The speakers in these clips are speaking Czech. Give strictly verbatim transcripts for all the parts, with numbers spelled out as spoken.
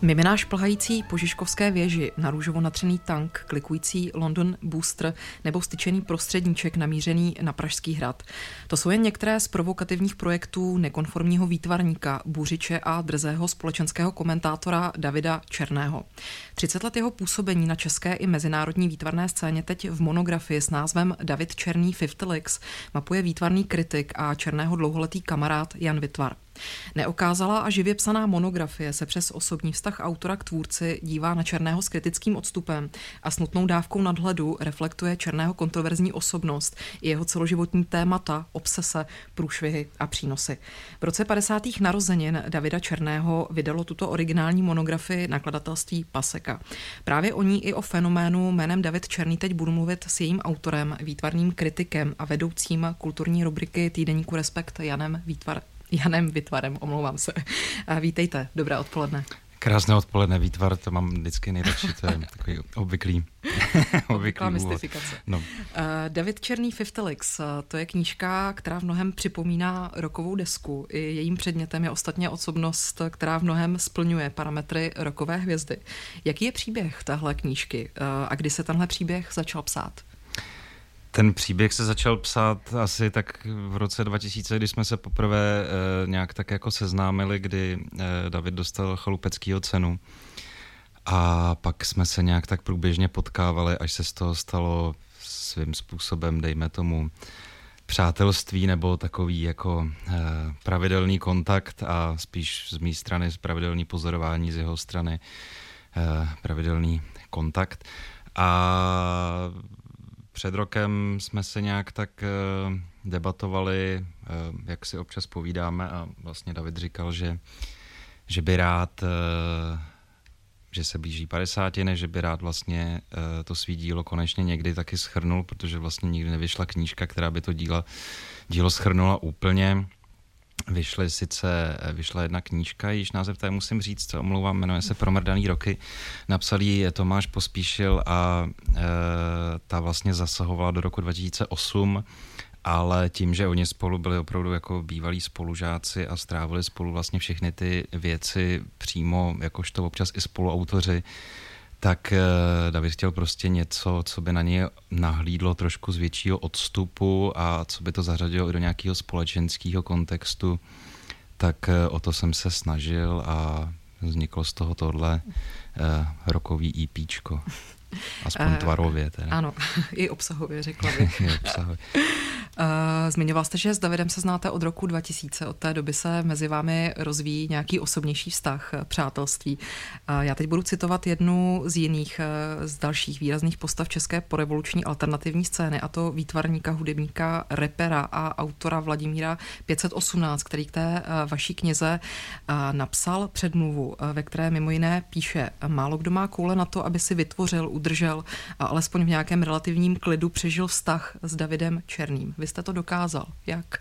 Mimináš plhající po Žižkovské věži, na růžovo natřený tank, klikující London Booster nebo styčený prostředníček namířený na Pražský hrad. To jsou jen některé z provokativních projektů nekonformního výtvarníka, buřiče a drzého společenského komentátora Davida Černého. třicet let jeho působení na české i mezinárodní výtvarné scéně teď v monografii s názvem David Černý Fifty Licks mapuje výtvarný kritik a Černého dlouholetý kamarád Jan Witwer. Neokázalá a živě psaná monografie se přes osobní vztah autora k tvůrci dívá na Černého s kritickým odstupem a s nutnou dávkou nadhledu reflektuje Černého kontroverzní osobnost i jeho celoživotní témata, obsese, průšvihy a přínosy. V roce padesátých narozenin Davida Černého vydalo tuto originální monografii nakladatelství Paseka. Právě o ní i o fenoménu jménem David Černý teď budu mluvit s jejím autorem, výtvarným kritikem a vedoucím kulturní rubriky týdeníku Respekt Janem Witwer. Janem Witwerem, omlouvám se. Vítejte, dobré odpoledne. Krásné odpoledne, Witwer, to mám vždycky nejradši, to je takový obvyklý, obvyklý mystifikace. No. Uh, David Černý Fifty Licks, to je knížka, která v mnohem připomíná rockovou desku. I jejím předmětem je ostatně osobnost, která v mnohem splňuje parametry rockové hvězdy. Jaký je příběh téhle knížky uh, a kdy se tenhle příběh začal psát? Ten příběh se začal psát asi tak v roce dva tisíce, kdy jsme se poprvé e, nějak tak jako seznámili, kdy e, David dostal chalupeckýho cenu. A pak jsme se nějak tak průběžně potkávali, až se z toho stalo svým způsobem, dejme tomu, přátelství nebo takový jako e, pravidelný kontakt a spíš z mé strany pravidelný pozorování, z jeho strany e, pravidelný kontakt. A před rokem jsme se nějak tak uh, debatovali, uh, jak si občas povídáme a vlastně David říkal, že, že by rád, uh, že se blíží padesátiny, že by rád vlastně uh, to svý dílo konečně někdy taky shrnul, protože vlastně nikdy nevyšla knížka, která by to díla, dílo shrnula úplně. Vyšly sice, vyšla jedna knížka, již název té musím říct, co omlouvám, jmenuje se Promrdaný roky. Napsal ji Tomáš Pospíšil a e, ta vlastně zasahovala do roku dva tisíce osm, ale tím, že oni spolu byli opravdu jako bývalí spolužáci a strávili spolu vlastně všechny ty věci přímo, jakožto občas i spoluautoři, tak David chtěl prostě něco, co by na něj nahlídlo trošku z většího odstupu a co by to zařadilo i do nějakého společenského kontextu, tak o to jsem se snažil a vzniklo z toho tohle uh, rockový EPčko. Aspoň tvarově teda. Ano, i obsahově, řekla bych. I obsahově. Zmiňoval jste, že s Davidem se znáte od roku dva tisíce. Od té doby se mezi vámi rozvíjí nějaký osobnější vztah, přátelství. Já teď budu citovat jednu z jiných, z dalších výrazných postav české porevoluční alternativní scény, a to výtvarníka, hudebníka, rapera a autora Vladimíra pět set osmnáct, který k té vaší knize napsal předmluvu, ve které mimo jiné píše: málo kdo má koule na to, aby si vytvořil, udržel a alespoň v nějakém relativním klidu přežil vztah s Davidem Černým. Vy jste to dokázal. Jak?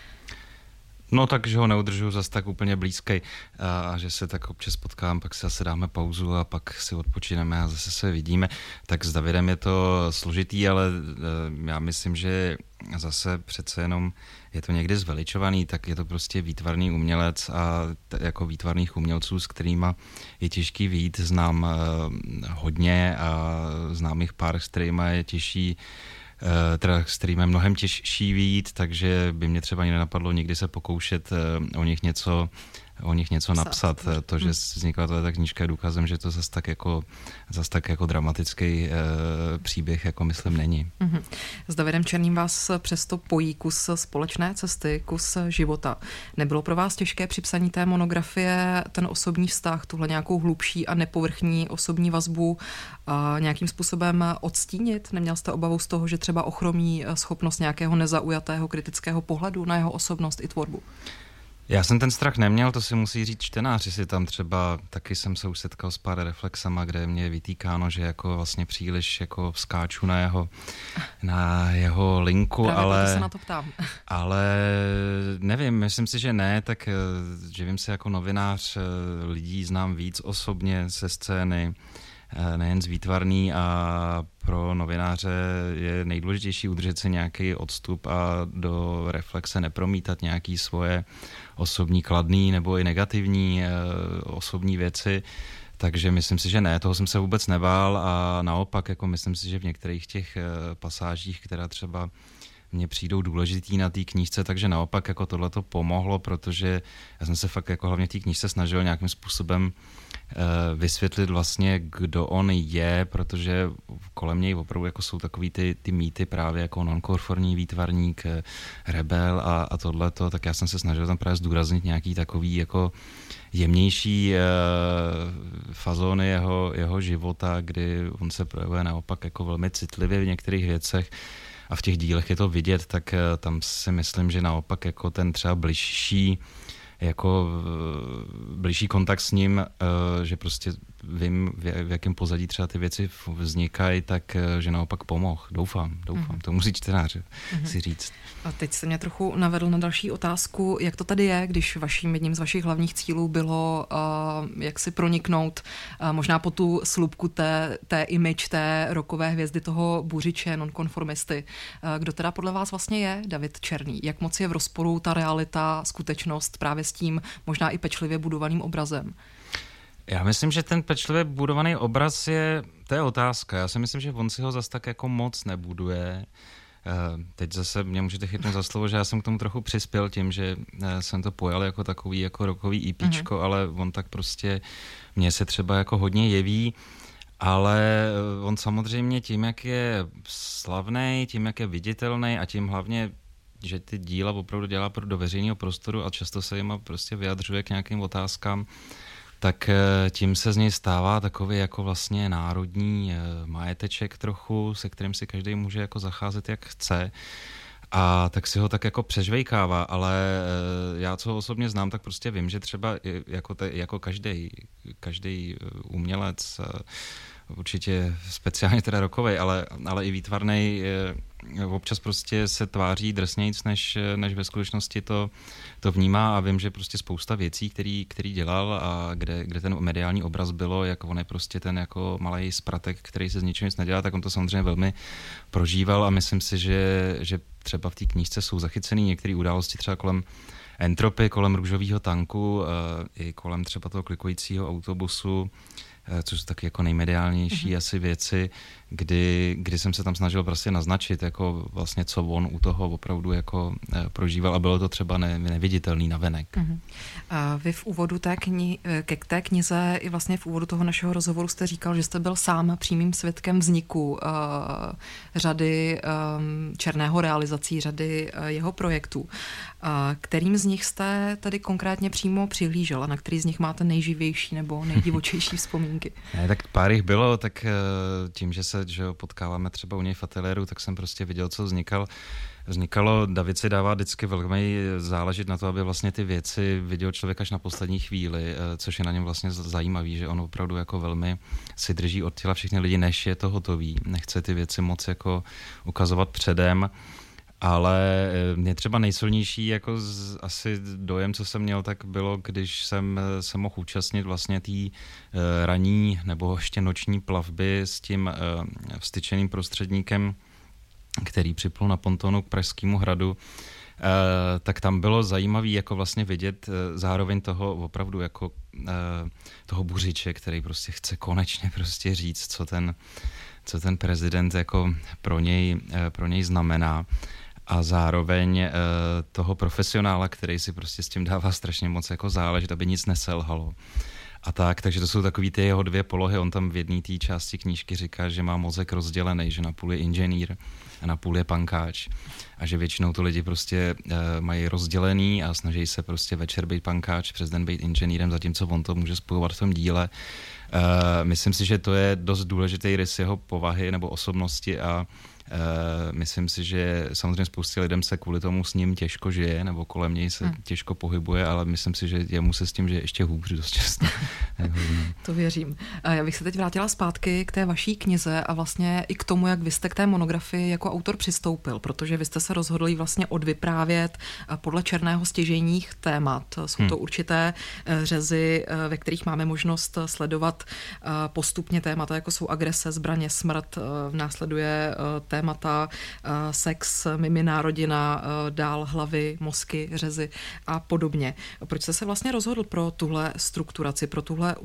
No tak, že ho neudržuju zas tak úplně blízkej a že se tak občas potkám, pak si zase dáme pauzu a pak si odpočineme a zase se vidíme. Tak s Davidem je to složitý, ale já myslím, že zase přece jenom je to někdy zveličovaný, tak je to prostě výtvarný umělec a t- jako výtvarných umělců, s kterýma je těžký vyjít, znám uh, hodně a znám jich pár, s kterýma je těžší teda s kterým je mnohem těžší vyjít, takže by mě třeba ani nenapadlo někdy se pokoušet o nich něco, o nich něco napsat. To, že vznikla tato knížka, je důkazem, že to zase tak jako, zase tak jako dramatický e, příběh, jako myslím, není. Mm-hmm. S Davidem Černým vás přesto pojí kus společné cesty, kus života. Nebylo pro vás těžké při psaní té monografie ten osobní vztah, tuhle nějakou hlubší a nepovrchní osobní vazbu a nějakým způsobem odstínit? Neměl jste obavu z toho, že třeba ochromí schopnost nějakého nezaujatého kritického pohledu na jeho osobnost i tvorbu? Já jsem ten strach neměl, to si musí říct čtenář, jestli tam třeba, taky jsem se už setkal s pár reflexama, kde mě je vytýkáno, že jako vlastně příliš jako skáču na jeho, na jeho linku, Právě ale... se na to ptám. Ale nevím, myslím si, že ne, tak živím se jako novinář, lidí znám víc osobně ze scény, nejen z výtvarný, a pro novináře je nejdůležitější udržet si nějaký odstup a do reflexe nepromítat nějaký svoje osobní kladný nebo i negativní osobní věci. Takže myslím si, že ne, toho jsem se vůbec nebál a naopak, jako myslím si, že v některých těch pasážích, která třeba mně přijdou důležitý na té knížce, takže naopak jako tohle to pomohlo, protože já jsem se fakt jako hlavně v té knížce snažil nějakým způsobem uh, vysvětlit vlastně, kdo on je, protože kolem něj opravdu jako jsou takový ty, ty mýty právě jako nonkonformní výtvarník, rebel a, a tohleto, tak já jsem se snažil tam právě zdůraznit nějaký takový jako jemnější uh, fazóny jeho, jeho života, kdy on se projevuje naopak jako velmi citlivě v některých věcech. A v těch dílech je to vidět, tak tam si myslím, že naopak jako ten třeba bližší, jako bližší kontakt s ním, že prostě vím, v jakém pozadí třeba ty věci vznikají, tak že naopak pomohl. Doufám, doufám. Mm-hmm. To musí čtenáři mm-hmm. si říct. A teď jste mě trochu navedl na další otázku, jak to tady je, když vaším jedním z vašich hlavních cílů bylo uh, jak si proniknout uh, možná po tu slupku té, té image, té rockové hvězdy toho buřiče, nonkonformisty. Uh, kdo teda podle vás vlastně je David Černý? Jak moc je v rozporu ta realita, skutečnost právě s tím možná i pečlivě budovaným obrazem? Já myslím, že ten pečlivě budovaný obraz je, to je otázka. Já si myslím, že on si ho zas tak jako moc nebuduje. Teď zase mě můžete chytnout za slovo, že já jsem k tomu trochu přispěl tím, že jsem to pojal jako takový jako rockový EPčko, mm-hmm. ale on tak prostě mně se třeba jako hodně jeví, ale on samozřejmě tím, jak je slavnej, tím, jak je viditelný a tím hlavně, že ty díla opravdu dělá pro do veřejného prostoru a často se jima prostě vyjadřuje k nějakým otázkám, tak tím se z něj stává takový jako vlastně národní majeteček trochu, se kterým si každý může jako zacházet jak chce a tak si ho tak jako přežvejkává, ale já, co ho osobně znám, tak prostě vím, že třeba jako, te, jako každý, každý umělec, určitě speciálně teda rockovej, ale, ale i výtvarnej, občas prostě se tváří drsnějc, než, než ve skutečnosti to, to vnímá a vím, že prostě spousta věcí, který, který dělal a kde, kde ten mediální obraz bylo, jak on je prostě ten jako malej spratek, který se z ničím nic nedělá, tak on to samozřejmě velmi prožíval a myslím si, že, že třeba v té knížce jsou zachycený některé události třeba kolem Entropy, kolem růžového tanku, i kolem třeba toho klikujícího autobusu, což jsou taky jako nejmediálnější mm-hmm. asi věci, kdy, kdy jsem se tam snažil prostě naznačit, jako vlastně co on u toho opravdu jako prožíval a bylo to třeba ne, neviditelný navenek. Mm-hmm. A vy v úvodu té kni- ke té knize i vlastně v úvodu toho našeho rozhovoru jste říkal, že jste byl sám přímým svědkem vzniku uh, řady um, Černého realizací, řady uh, jeho projektů. Uh, kterým z nich jste tedy konkrétně přímo přihlížel a na který z nich máte nejživější nebo nejdivočejší vzpomínky? Ne, tak pár jich bylo, tak tím, že se že potkáváme třeba u něj v ateliéru, tak jsem prostě viděl, co vznikal. Vznikalo, David si dává vždycky velmi záležet na to, aby vlastně ty věci viděl člověk až na poslední chvíli, což je na něm vlastně zajímavý, že on opravdu jako velmi si drží od těla všechny lidi, než je to hotový. Nechce ty věci moc jako ukazovat předem. Ale mě třeba nejsilnější jako z, asi dojem, co jsem měl, tak bylo, když jsem se mohl účastnit vlastně té uh, ranní nebo ještě noční plavby s tím uh, vstyčeným prostředníkem, který připlul na pontonu k Pražskému hradu. Uh, tak tam bylo zajímavé jako vlastně vidět uh, zároveň toho opravdu jako uh, toho buřiče, který prostě chce konečně prostě říct, co ten, co ten prezident jako pro něj, uh, pro něj znamená. A zároveň e, toho profesionála, který si prostě s tím dává strašně moc jako záležet, aby nic neselhalo. A tak, takže to jsou takový ty jeho dvě polohy. On tam v jedné té části knížky říká, že má mozek rozdělený, že na půl je inženýr a na půl je pankáč. A že většinou to lidi prostě e, mají rozdělený a snaží se prostě večer být pankáč, přes den být inženýrem, zatímco on to může spojovat v tom díle. E, myslím si, že to je dost důležitý rys jeho povahy nebo osobnosti a Uh, myslím si, že samozřejmě spoustě lidem se kvůli tomu s ním těžko žije, nebo kolem něj se hmm. těžko pohybuje, ale myslím si, že jemu se s tím žije ještě hůř dost často. To věřím. Já bych se teď vrátila zpátky k té vaší knize a vlastně i k tomu, jak vy jste k té monografii jako autor přistoupil, protože vy jste se rozhodli vlastně odvyprávět podle Černého stěžejních témat. Jsou to hmm. určité řezy, ve kterých máme možnost sledovat postupně témata, jako jsou agrese, zbraně, smrt, následuje témata sex, miminá rodina, dál hlavy, mozky, řezy a podobně. Proč jste se vlastně rozhodl pro tuhle strukturaci, pro tuhle uspořádání?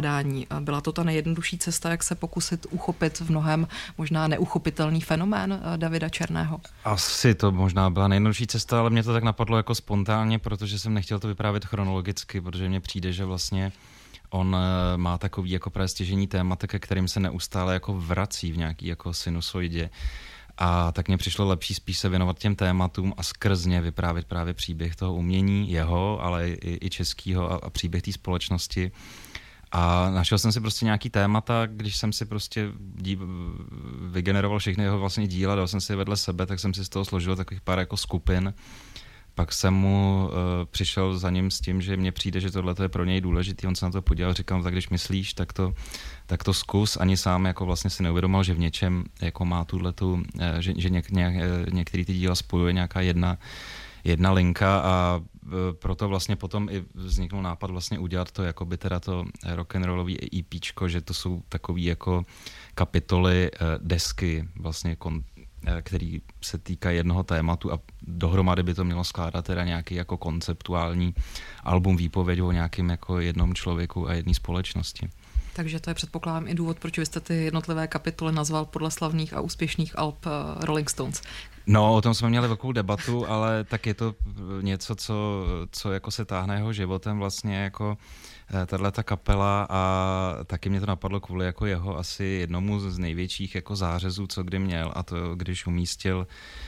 ovládání. Byla to ta nejjednodušší cesta, jak se pokusit uchopit v mnohem možná neuchopitelný fenomén Davida Černého? Asi to možná byla nejjednodušší cesta, ale mě to tak napadlo jako spontánně, protože jsem nechtěl to vyprávět chronologicky, protože mně přijde, že vlastně on má takový jako právě stěžení témat, ke kterým se neustále jako vrací v nějaký jako sinusoidě. A tak mně přišlo lepší spíš se věnovat těm tématům a skrz ně vyprávět právě příběh toho umění, jeho, ale i, i českýho a, a příběh té společnosti. A našel jsem si prostě nějaký témata, když jsem si prostě dí, vygeneroval všechny jeho vlastně díla, dal jsem si je vedle sebe, tak jsem si z toho složil takových pár jako skupin. Pak jsem mu uh, přišel za ním s tím, že mně přijde, že tohle je pro něj důležitý. On se na to podíval, říkal, tak když myslíš, tak to, tak to zkus. Ani sám jako vlastně si neuvědomil, že v něčem jako má tuhletu, že, že něk, něk, některý ty díla spojuje nějaká jedna, jedna linka a proto vlastně potom i vzniknul nápad vlastně udělat to jako by teda to rock'n'rollový EPčko, že to jsou takový jako kapitoly, desky vlastně kon, který se týká jednoho tématu a dohromady by to mělo skládat teda nějaký jako konceptuální album, výpověď o nějakým jako jednom člověku a jedné společnosti. Takže to je předpokládám i důvod, proč vy jste ty jednotlivé kapitoly nazval podle slavných a úspěšných alb Rolling Stones. No, o tom jsme měli velkou debatu, ale tak je to něco, co, co jako se táhne jeho životem vlastně jako tato kapela a taky mě to napadlo kvůli jako jeho asi jednomu z největších jako zářezů, co kdy měl, a to když umístil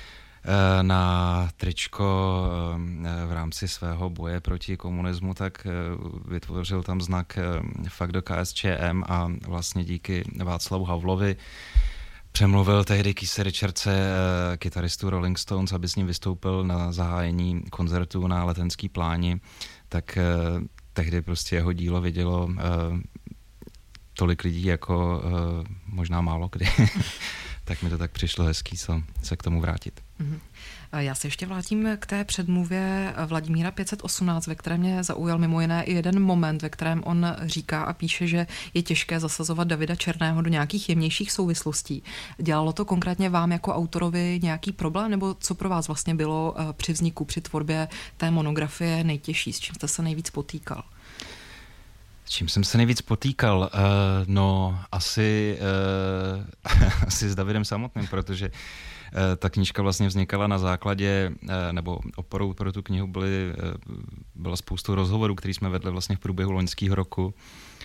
na tričko v rámci svého boje proti komunismu, tak vytvořil tam znak Fuck do K S Č M a vlastně díky Václavu Havlovi přemluvil tehdy Keith Richardse, kytaristu Rolling Stones, aby s ním vystoupil na zahájení koncertu na Letenský pláni, tak tehdy prostě jeho dílo vidělo uh, tolik lidí jako uh, možná málo kdy. Tak mi to tak přišlo hezký so, se k tomu vrátit. Mm-hmm. Já se ještě vrátím k té předmluvě Vladimíra pět set osmnáct, ve které mě zaujal mimo jiné i jeden moment, ve kterém on říká a píše, že je těžké zasazovat Davida Černého do nějakých jemnějších souvislostí. Dělalo to konkrétně vám jako autorovi nějaký problém, nebo co pro vás vlastně bylo při vzniku, při tvorbě té monografie nejtěžší, s čím jste se nejvíc potýkal? S čím jsem se nejvíc potýkal? Uh, no, asi, uh, asi s Davidem samotným, protože uh, ta knížka vlastně vznikala na základě, uh, nebo oporou pro tu knihu byly, uh, byla spoustu rozhovorů, které jsme vedli vlastně v průběhu loňského roku.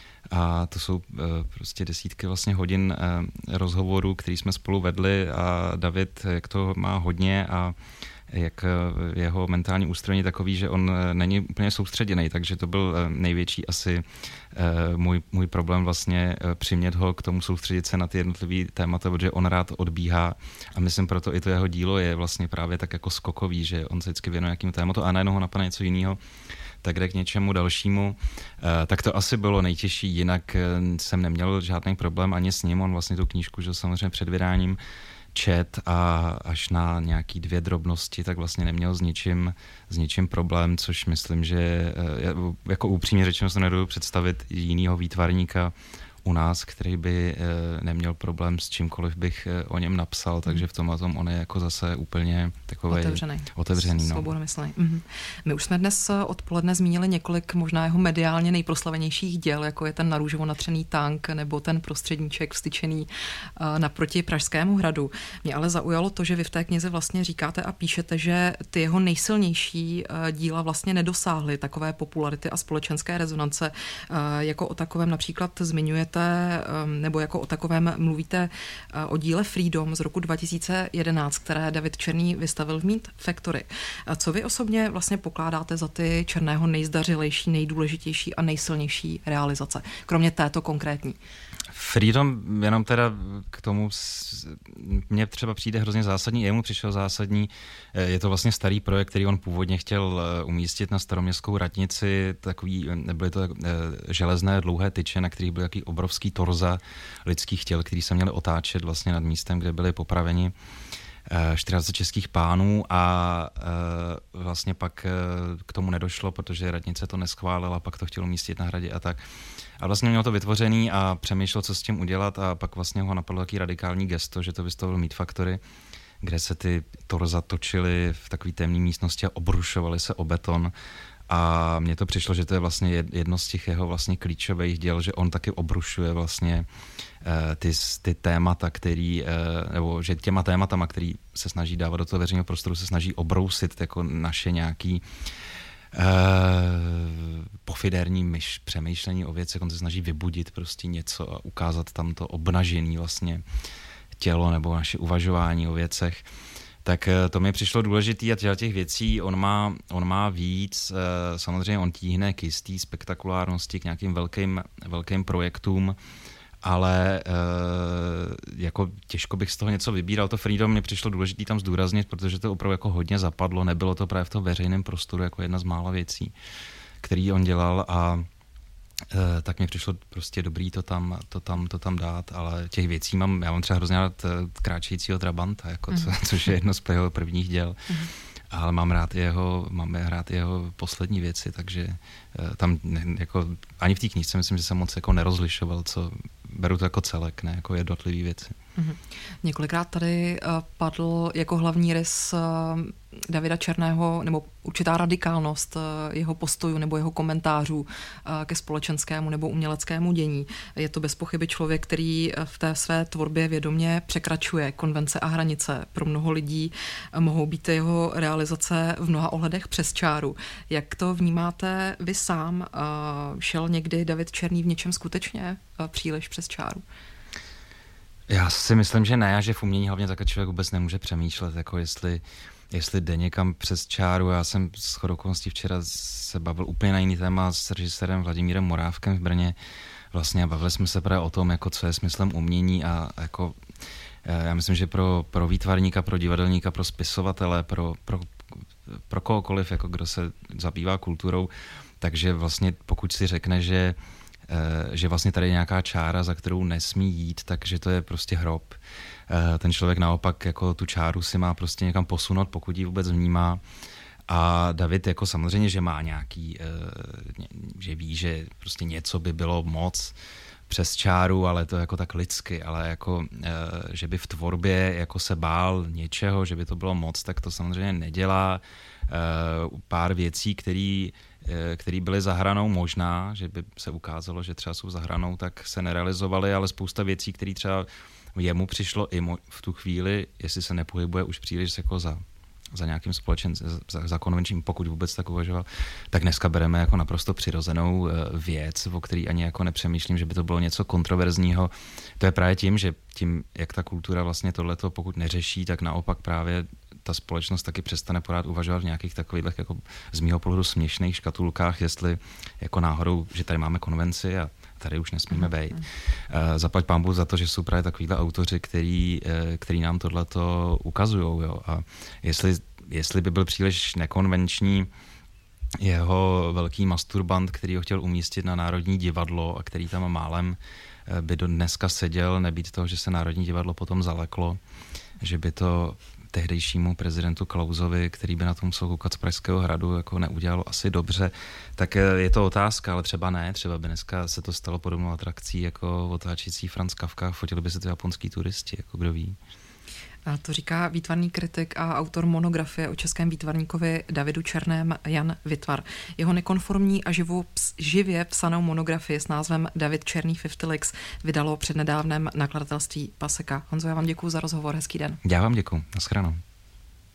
A to jsou uh, prostě desítky vlastně hodin uh, rozhovorů, které jsme spolu vedli a David, jak to má hodně a jak jeho mentální ústrojení takový, že on není úplně soustředěný, takže to byl největší asi můj, můj problém vlastně přimět ho k tomu soustředit se na ty jednotlivý témata, protože on rád odbíhá a myslím proto i to jeho dílo je vlastně právě tak jako skokový, že on se vždycky věnuje nějakému tématu a najednou ho napadne něco jiného, tak jde k něčemu dalšímu. Tak to asi bylo nejtěžší, jinak jsem neměl žádný problém ani s ním, on vlastně tu knížku, že samozřejmě před vydáním čet a až na nějaký dvě drobnosti, tak vlastně neměl s ničím, s ničím problém, což myslím, že jako upřímně řečeno se nedovedu představit jinýho výtvarníka u nás, který by neměl problém s čímkoliv bych o něm napsal, takže v tomhle tom on je jako zase úplně takový otevřený. otevřený no. Svobodomyslný. Mhm. My už jsme dnes odpoledne zmínili několik možná jeho mediálně nejproslavenějších děl, jako je ten narůžovo natřený tank nebo ten prostředníček vstyčený naproti Pražskému hradu. Mě ale zaujalo to, že vy v té knize vlastně říkáte a píšete, že ty jeho nejsilnější díla vlastně nedosáhly takové popularity a společenské rezonance, jako o takovém například zmiňujete, nebo jako o takovém mluvíte o díle Freedom z roku dva tisíce jedenáct, které David Černý vystavil v Meat Factory. Co vy osobně vlastně pokládáte za ty Černého nejzdařilejší, nejdůležitější a nejsilnější realizace, kromě této konkrétní? Freedom, jenom teda k tomu, mně třeba přijde hrozně zásadní, jemu přišel zásadní, je to vlastně starý projekt, který on původně chtěl umístit na Staroměstskou radnici, takový, nebyly to železné dlouhé tyče, na kterých byly takový obrovský torza lidských těl, který se měli otáčet vlastně nad místem, kde byli popraveni čtyřicet českých pánů a vlastně pak k tomu nedošlo, protože radnice to neschválila, pak to chtělo umístit na hradě a tak. A vlastně měl to vytvořený a přemýšlel, co s tím udělat a pak vlastně ho napadlo taký radikální gesto, že to vystavil Meat Factory, kde se ty torza točily v takové temné místnosti a obrušovaly se o beton A mně to přišlo, že to je vlastně jedno z těch jeho vlastně klíčových děl, že on taky obrušuje vlastně ty, ty témata, který, nebo že těma tématama, který se snaží dávat do toho veřejného prostoru, se snaží obrousit jako naše nějaký Uh, pofiderní myš, přemýšlení o věcech, on se snaží vybudit prostě něco a ukázat tam to obnažený vlastně tělo nebo naše uvažování o věcech. Tak to mi přišlo důležitý a těch věcí on má, on má víc. Samozřejmě on tíhne k jistý spektakulárnosti, k nějakým velkým, velkým projektům, ale jako těžko bych z toho něco vybíral. To Freedom mi přišlo důležitý tam zdůraznit, protože to opravdu jako hodně zapadlo, nebylo to právě v tom veřejném prostoru jako jedna z mála věcí, který on dělal a e, tak mi přišlo prostě dobrý to tam, to tam, to tam dát, ale těch věcí mám, já mám třeba hrozně rád Kráčejícího Trabanta, jako, co, což je jedno z jeho prvních děl. Mm-hmm. Ale mám rád jeho, mám rád jeho poslední věci, takže uh, tam jako, ani v té knížce myslím, že jsem moc jako nerozlišoval, co beru to jako celek, ne jako jednotlivý věci. Mm-hmm. Několikrát tady uh, padl jako hlavní rys uh, Davida Černého, nebo určitá radikálnost uh, jeho postojů nebo jeho komentářů uh, ke společenskému nebo uměleckému dění. Je to bez pochyby člověk, který v té své tvorbě vědomě překračuje konvence a hranice. Pro mnoho lidí uh, mohou být jeho realizace v mnoha ohledech přes čáru. Jak to vnímáte vy sám? Uh, šel někdy David Černý v něčem skutečně uh, příliš přes čáru? Já si myslím, že ne, a že v umění hlavně takhle člověk vůbec nemůže přemýšlet, jako jestli, jestli jde někam přes čáru. Já jsem s shodou okolností včera se bavil úplně na jiný téma s režisérem Vladimírem Morávkem v Brně. Vlastně bavili jsme se právě o tom, jako co je smyslem umění a jako já myslím, že pro, pro výtvarníka, pro divadelníka, pro spisovatele, pro, pro, pro kohokoliv, jako kdo se zabývá kulturou, takže vlastně pokud si řekne, že že vlastně tady je nějaká čára, za kterou nesmí jít, takže to je prostě hrob. Ten člověk naopak jako tu čáru si má prostě někam posunout, pokud ji vůbec vnímá. A David jako samozřejmě, že má nějaký, že ví, že prostě něco by bylo moc přes čáru, ale to jako tak lidsky, ale jako, že by v tvorbě jako se bál něčeho, že by to bylo moc, tak to samozřejmě nedělá. Pár věcí, který který byly za hranou možná, že by se ukázalo, že třeba jsou za hranou, tak se nerealizovaly, ale spousta věcí, které třeba jemu přišlo i v tu chvíli, jestli se nepohybuje už příliš jako za, za nějakým společenstvím, za, za konvenčním, pokud vůbec tak uvažoval, tak dneska bereme jako naprosto přirozenou věc, o který ani jako nepřemýšlím, že by to bylo něco kontroverzního. To je právě tím, že tím, jak ta kultura vlastně tohleto pokud neřeší, tak naopak právě ta společnost taky přestane pořád uvažovat v nějakých takových jako z mýho pohledu směšných škatulkách, jestli jako náhodou, že tady máme konvenci a tady už nesmíme být. Uh, zaplať pánbůh za to, že jsou právě takovýhle autoři, který, který nám tohleto ukazujou. Jo. A jestli, jestli by byl příliš nekonvenční jeho velký masturbant, který ho chtěl umístit na Národní divadlo a který tam málem by do dneska seděl, nebýt toho, že se Národní divadlo potom zaleklo, že by to tehdejšímu prezidentu Klausovi, který by na tom musel koukat z Pražského hradu, jako neudělalo asi dobře, tak je to otázka, ale třeba ne, třeba by dneska se to stalo podobnou atrakcí jako otáčící Franz Kafka, fotili by se to japonský turisti, jako kdo ví. A to říká výtvarný kritik a autor monografie o českém výtvarníkovi Davidu Černém Jan Witvar. Jeho nekonformní a živu, živě psanou monografii s názvem David Černý padesát Lix vydalo přednedávnem nakladatelství Paseka. Honzo, já vám děkuju za rozhovor, hezký den. Já vám děkuju, nashledanou.